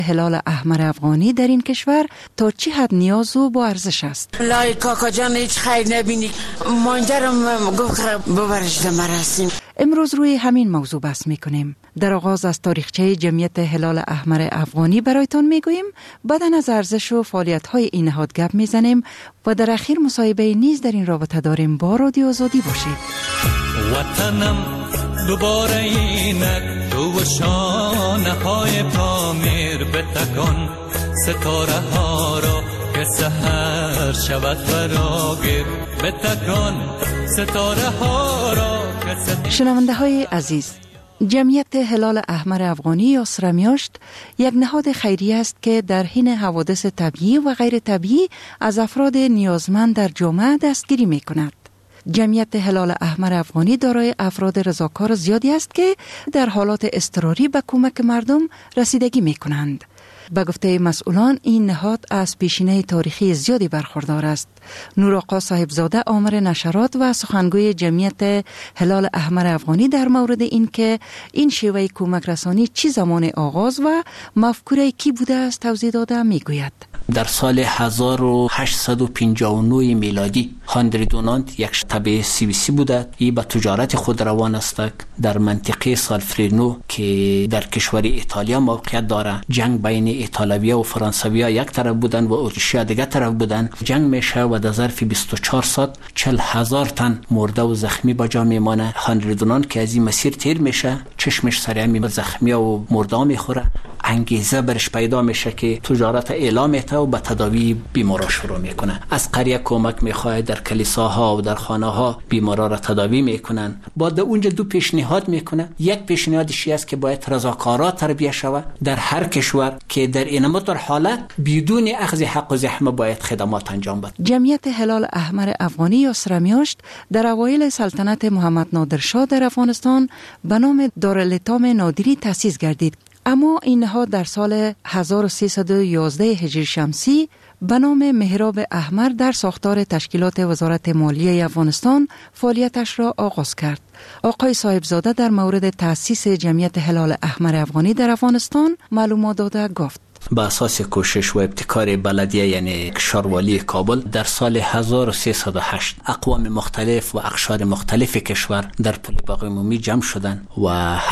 هلال احمر افغانی در این کشور تا چه حد نیاز و با ارزش است. لای کاکا جان هیچ خیر نبینی، مانجرم گفت ببرش مراسم. امروز روی همین موضوع بحث میکنیم. در آغاز از تاریخچه جمعیت هلال احمر افغانی برایتان میگوییم، بعداً از ارزش و فعالیت‌های این نهاد گپ میزنیم و در اخیر مصاحبه نیز در این رابطه داریم. با رادیو آزادی باشید. وطنم دوباره اینک تو و شانه های پامیر بتکن، ستاره ها را که سحر شود فراگیر بتکن، ستاره ها را که شنونده های عزیز، جمعیت هلال احمر افغانی یا سرمیاشت یک نهاد خیریه است که در حین حوادث طبیعی و غیر طبیعی از افراد نیازمند در جامعه دستگیری می کند. جمعیت هلال احمر افغانی دارای افراد رضاکار زیادی است که در حالات اضطراری به کمک مردم رسیدگی می کنند. به گفته مسئولان این نهاد از پیشینه تاریخی زیادی برخوردار است. نورآقا صاحبزاده آمر نشرات و سخنگوی جمعیت هلال احمر افغانی در مورد این که این شیوه کمک رسانی چی زمان آغاز و مفکوره کی بوده است توضیح داده میگوید. در سال 1859 میلادی هانری دونانت یک شبکه CBC بوده. این به تجارت خود روان است در منطقه سالفرینو که در کشور ایتالیا موقعیت داره. جنگ بین ایتالویا و فرانسویا یک طرف بودن و اتریشیا دیگر طرف بودن. جنگ میشه و در ظرف 24 ساعت 40,000 تن مرده و زخمی با جا میمانه. هانری دونانت که از این مسیر تیر میشه، چشمش سریع می زخمی و مرده میخوره. انگیزه برش پیدا میشه که تجارت اعلام میته و به تداوی بیمارا شروع میکنه. از قریه کمک میخواد، در کلیساها و در خانه ها بیمارا را تداوی میکنن. بعد اونجا دو پیشنهاد میکنه. یک پیشنهادش است که باید رضاکارا تربیه شود در هر کشور که در این مطور حالت بدون اخذ حق و زحمه باید خدمات انجام بده. جمعیت هلال احمر افغانی یا سرمیاشت در اوایل سلطنت محمد نادرشاه در افغانستان به نام دارالایتام نادری تأسیس گردید. اما این نهاد در سال 1311 هجری شمسی به نام محراب احمر در ساختار تشکیلات وزارت مالیه افغانستان فعالیتش را آغاز کرد. آقای صاحبزاده در مورد تأسیس جمعیت هلال احمر افغانی در افغانستان معلومات داده گفت: با اساس کوشش و ابتکار بلدیه یعنی کشوروالی کابل در سال 1308 اقوام مختلف و اقشار مختلف کشور در پل باغ عمومی جمع شدند و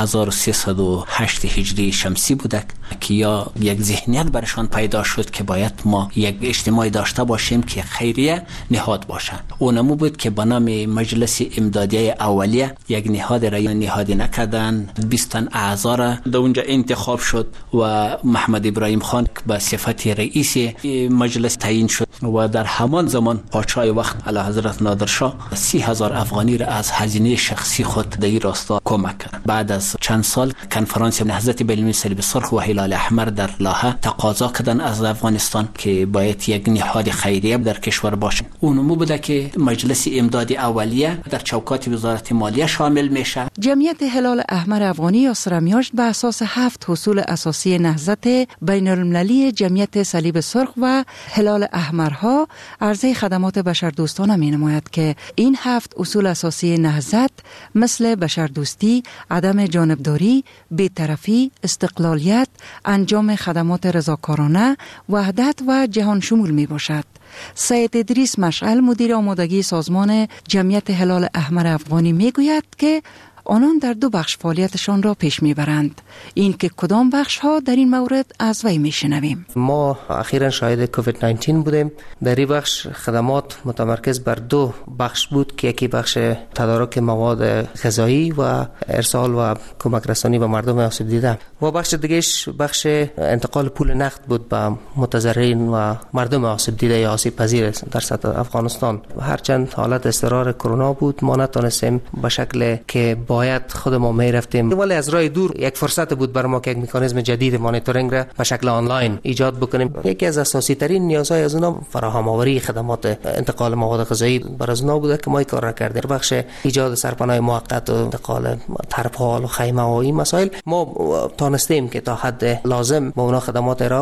1308 هجری شمسی بود که یا یک ذهنیت برشان پیدا شد که باید ما یک اجتماعی داشته باشیم که خیریه نهاد باشند. اونمو بود که به نام مجلس امدادیه اولیه یک نهاد را نهادی نکردن. 20 تن اعضا را در اونجا انتخاب شد و محمد ابراهیم خان به صفت رئیس مجلس تعیین شد و در همان زمان پادشاه وقت اعلی حضرت نادرشاه 30,000 افغانی را از هزینه شخصی خود در این راستا کمک کرد. بعد از چند سال کنفرانس نهضت بین‌المللی صلیب سرخ و هلال احمر در لاهه تقاضا کردن از افغانستان که باید یک نهاد خیریه در کشور باشه. اونمو بوده که مجلس امدادی اولیه در چوکات وزارت مالیه شامل میشه. جمعیت هلال احمر افغانی یا سرمیاشت به اساس 7 اصول اساسی نهضت بین‌المللی جمعیت صلیب سرخ و هلال احمرها عرضه خدمات بشردوستانه می نماید که این 7 اصول اساسی نهضت مثل بشردوستی، عدم جانبداری، بی‌طرفی، استقلالیت، انجام خدمات رضاکارانه، وحدت و جهان شمول می باشد. سید ادریس مشعل مدیر آمادگی سازمان جمعیت هلال احمر افغانی می گوید که آنان در 2 بخش فعالیتشان را پیش میبرند. این که کدام بخش ها در این مورد از وی میشنویم. ما اخیراً شاهد کووید 19 بودیم. در این بخش خدمات متمرکز بر 2 بخش بود که یکی بخش تدارک مواد غذایی و ارسال و کمک رسانی به مردم آسیب دیده و بخش دیگهش بخش انتقال پول نقد بود به متضررین و مردم آسیب دیده یا آسیب پذیر در سطح افغانستان. هرچند حالت اضطرار کرونا بود ما نتونستیم به شکل که باید خود ما میرفتیم، ولی از راه دور یک فرصت بود برای ما که یک مکانیزم جدید مانیتورینگ را به شکل آنلاین ایجاد بکنیم. یکی از اساسی ترین نیازهای از اونها فراهم آوری خدمات انتقال مواد غذایی بر از اونها بوده که ما این کار را کردیم. بخش ایجاد سرپناه موقت و انتقال ترپال و خیمه و این مسائل ما تانستیم که تا حد لازم با اونها خدمات ارائه بکنیم.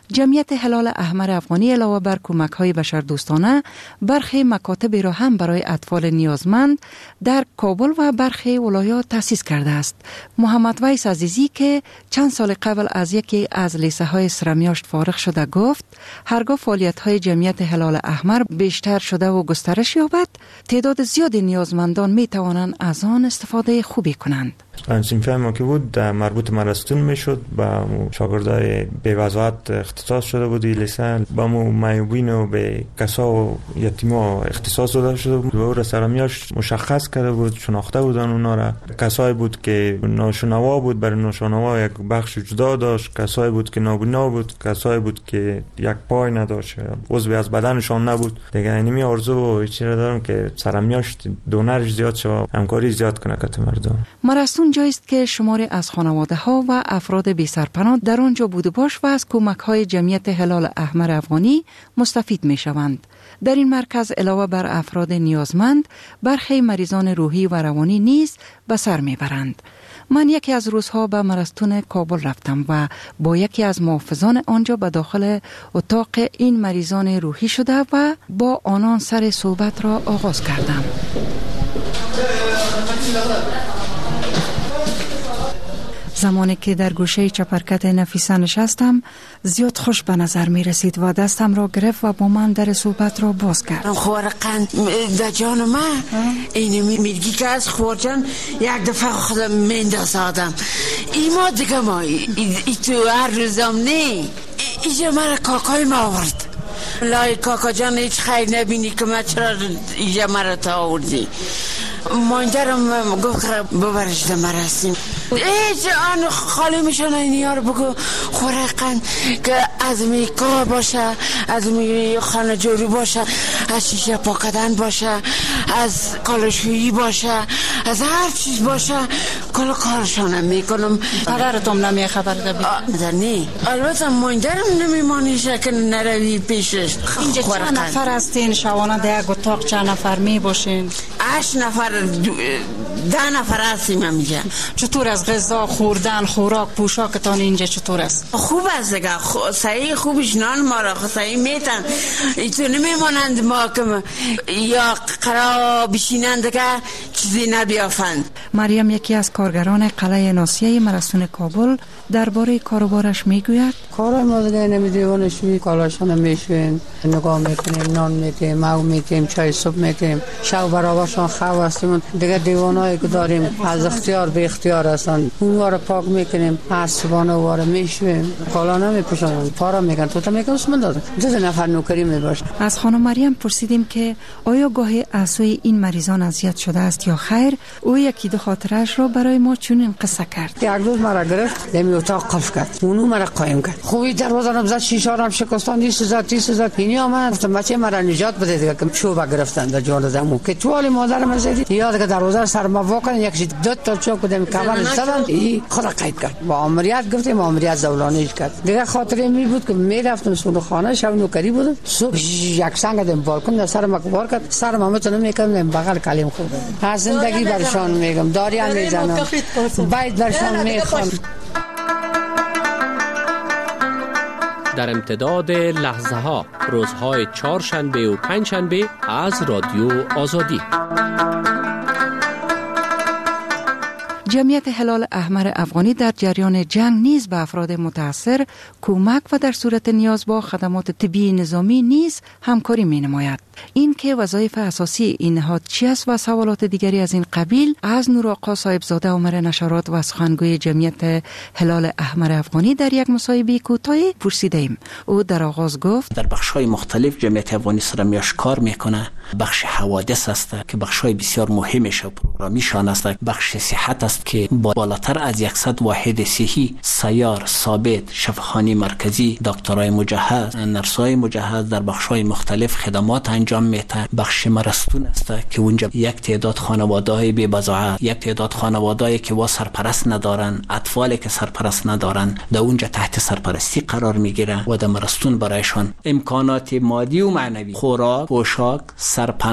جمعیت هلال احمر افغانی علاوه بر کمک‌های بشردوستانه برخی مکاتبی را هم برای اطفال نیازمند در کابل و برخی ولایات تأسیس کرده است. محمد ویس عزیزی که چند سال قبل از یکی از لیسه‌های سرمیاشت فارغ شده گفت هرگاه فعالیت‌های جمعیت هلال احمر بیشتر شده و گسترش یابد، تعداد زیاد نیازمندان می‌توانند از آن استفاده خوبی کنند. صنفی ما که بود مربوط مرستون میشد، با شاگردای به وضاحت اختصاص شده بود لیسه، با معیوبین و به کسا و یتیما اختصاص داده شده بود و او سرمیاش مشخص کرده بود، شناخته بودن اونا را. کسایی بود که ناشنوا بود برای ناشنوا یک بخش جدا داشت، کسایی بود که نابینا بود، کسایی بود که یک پای نداشت، عضوی از بدنشان نبود. دیگه اینمی آرزو و چیزی دارم که سرمیاش دونرش زیاد شه، همکاری زیاد کنه کت مردم. مرستون جایی است که شماری از خانواده ها و افراد بی سرپناه در آنجا بوده باش و از کمک های جمعیت هلال احمر افغانی مستفید می شوند. در این مرکز علاوه بر افراد نیازمند، برخی مریضان روحی و روانی نیز به سر می برند. من یکی از روزها به مرستون کابل رفتم و با یکی از محافظان آنجا به داخل اتاق این مریضان روحی شده و با آنان سر صحبت را آغاز کردم. زمانی که در گوشه چپرکت نفیسه نشستم زیاد خوش به نظر می رسید و دستم را گرفت و با من در صحبت را باز کرد. خورقند در جان من اینو میگی که از خورجان یک دفعه خودم مینداز آدم ما دیگه ما ای تو هر روزم نه ایجا مرا کاکای ما آورد. لای کاکا جان هیچ خیر نبینی که من چرا ایجا مرا تا آوردی. ماندرم گفت ببرش در مرسیم ایچ آن خالی میشن اینی ها رو بگو خورقن که از می کار باشه، از می خانه جوری باشه، از شیشه پاکدن باشه، از کالشویی باشه، از هر چیز باشه کل کارشانم میکنم. پدرتم نمی خبر دبی؟ نه البته ماندرم نمیمانیشه که نروی پیشش. اینجا چند نفر هستین؟ شوانه در یک اتاق چند نفر می باشین؟ 8 نفر 10 نفر هستیم اینجا. چطور از غذا خوردن، خوراک، پوشاکتان اینجا چطور است؟ خوب است دیگه، صحیح خوبش نان ما را صحیح میتن. ایتو نمیمانند ما که یا قرار بشینند که چیزی نبیافند. مریم یکی از کارگران قلعه ناسیه مرستون کابل درباره کاروبارش میگوید کارای ما دیگه نمیدیوانش می کالاشان میشوین، نگاه میکنیم، نان میتیم، مو میتیم، چای صبح میتیم، شب برابرشان خواه هستیم. دیگه دیوانایی که داریم از اختیار به اختیار هستن، اون واره پاک میکنیم، از صبحانه واره میشویم، کالا نمیپوشانیم، پارا میگن توتا میگن اسم داده 2 نفر نوکری میباشه. از خانم مریم پرسیدیم که آیا گاهی اعصای این مریضان اذیت شده است یا خیر. او یکی دو خاطرش رو برای ما چنین قصه کرد. یک روز مرا گرفت، دمی اتاق قفل کرد، اونو مرا قایم کرد، خوبی دروازه رو زد، شیشه رو شکستان، دیس زد. اینی آمد گفتم بچه مرا نجات بده دیگه که چوب گرفتن در جان زمو که توال مادر من زدی یاد که دروازه سر ما واکن یک 2 تا چوب بدم کمر زدن خود قید کرد. با عملیات گفتیم عملیات زولانیش کرد. دیگه خاطره می بود که میرفتم سون خانه شب نوکری بودم، صبح یک سنگ دم بالکن در سر ما بار کرد، سر ما متون میکردم بغل کلیم خورد. از زندگی برشان میگم داریا میزنم، باید برشان میخوام. در امتداد لحظه ها روزهای 4 شنبه و 5 شنبه از رادیو آزادی. جمعیت هلال احمر افغانی در جریان جنگ نیز به افراد متاثر کمک و در صورت نیاز با خدمات طبی نظامی نیز همکاری می نماید. این که وظایف اساسی این نهاد چی است و سوالات دیگری از این قبیل از نورآقا صاحبزاده عمر نشرات و سخنگوی جمعیت هلال احمر افغانی در یک مصاحبه کوتاهی پرسیدیم. او در آغاز گفت در بخش‌های مختلف جمعیت افغانی سرمیاش کار میکنه. بخش حوادث است که بخش‌های بسیار مهمش و پروگرامیشان است. بخش صحت است که بالاتر از 100 واحد صحی سیار ثابت، شفاخانه مرکزی، دکترای مجهز، نرسای مجهز در بخش‌های مختلف خدمات انجام میده. بخش مرستون است که اونجا یک تعداد خانواده‌های بی بضاعت، یک تعداد خانواده‌ای که وا سرپرست ندارن، اطفالی که سرپرست ندارن در اونجا تحت سرپرستی قرار میگیره و در مرستون برایشان امکانات مادی و معنوی، خوراک، پوشاک، سرپناه،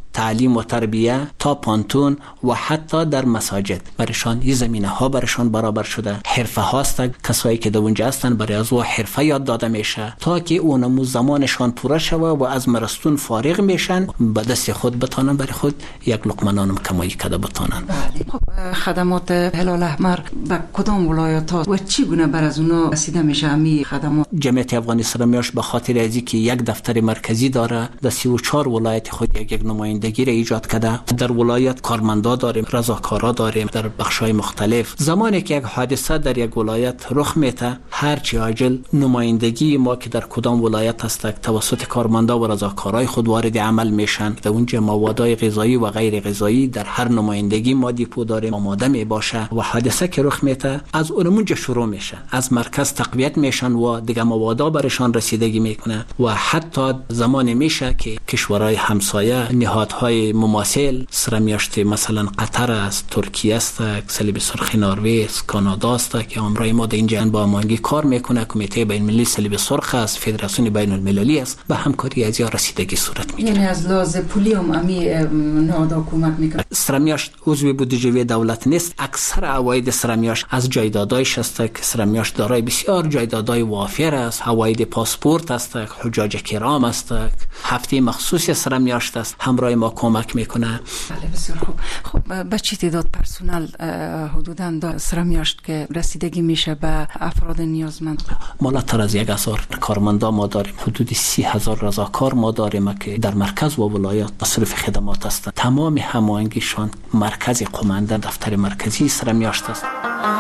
تعلیم و تربیه تا پانتون و حتی در مساجد برشان این زمینه ها برشان برابر شده. حرفه هاست، کسایی که در اونجا هستن برای از او حرفه یاد داده میشه تا که اونمو زمانشان پوره شوه و از مرستون فارغ میشن، به دست خود بتانن برای خود یک لقمه نان کمایی کرده بتانن. خب خدمات هلال احمر به کدام ولایت ها و چی گونه بر از اونا رسیده میشه امی خدمات؟ جمعیت افغانی سرمیاش به خاطر ازی که یک دفتر مرکزی داره، در 34 ولایت خود یک نمایندگی را ایجاد کرده. در ولایت کارمندا داریم، رضاکارا داریم در بخش‌های مختلف. زمانی که یک حادثه در یک ولایت رخ میته، هر چی عاجل نمایندگی ما که در کدام ولایت هست توسط کارمندا و رضاکارای خود وارد عمل میشن. در اونجا موادهای غذایی و غیر غذایی در هر نمایندگی ما دیپو داریم، آماده می باشه و حادثه که رخ میته از اونجا شروع میشه، از مرکز تقویت میشن و دیگه موادا برشان رسیدگی میکنه و حتی زمان میشه که کشورهای همسایه، نهادهای مماثل سرمیاشت مثلا قطر است، ترکیه است، صلیب سرخ نروژ است، کانادا است که امرای ما در اینجا با هماهنگی کار میکنه. کمیته بین المللی صلیب سرخ است، فدراسیون بین المللی است، به همکاری از یا رسیدگی صورت میگیره. یعنی از لحاظ پولی هم امی نهادها کمک میکنه. سرمیاشت عضو بودجه دولت نیست. اکثر عواید سرمیاشت از جایدادایش است که سرمیاشت دارای بسیار جایدادای وافر است. عواید پاسپورت است، حجاج کرام است، هفته مخصوص سرمیاشت است، همراه ما کمک میکنه. بله بسیار خوب. خب به چه تعداد پرسنل حدوداً در سرمیاشت که رسیدگی میشه به افراد نیازمند؟ بالاتر از 1000 کارمندا ما داریم، حدود 30,000 رضاکار ما داریم که در مرکز و ولایات مصرف خدمات هستند. تمام هماهنگیشان مرکز قماندان دفتر مرکزی سرمیاشت است.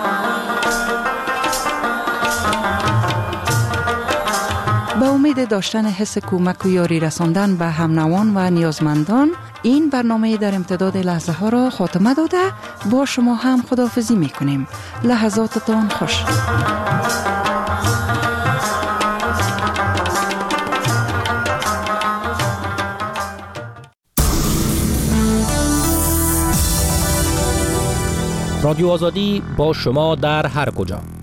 به امید داشتن حس کمک و یاری رساندن به همنوان و نیازمندان، این برنامه در امتداد لحظه ها را خاتمه داده با شما هم خداحافظی میکنیم. لحظاتتان خوش. رادیو آزادی با شما در هر کجا.